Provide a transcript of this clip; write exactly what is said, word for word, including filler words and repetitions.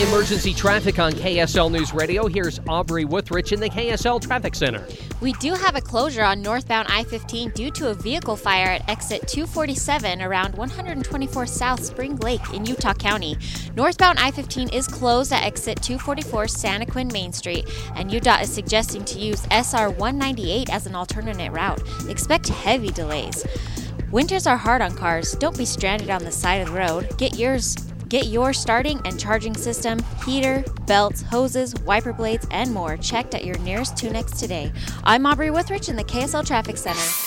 Emergency traffic on K S L News Radio. Here's Aubrey Withrich in the K S L Traffic Center. We do have a closure on northbound I fifteen due to a vehicle fire at exit two forty-seven around one twenty-four South Spring Lake in Utah County. Northbound I fifteen is closed at exit two forty-four Santaquin Main Street, and U D O T is suggesting to use S R one ninety-eight as an alternate route. Expect heavy delays. Winters are hard on cars. Don't be stranded on the side of the road. Get yours. Get your starting and charging system, heater, belts, hoses, wiper blades, and more checked at your nearest Tunex today. I'm Aubrey Withrich in the K S L Traffic Center.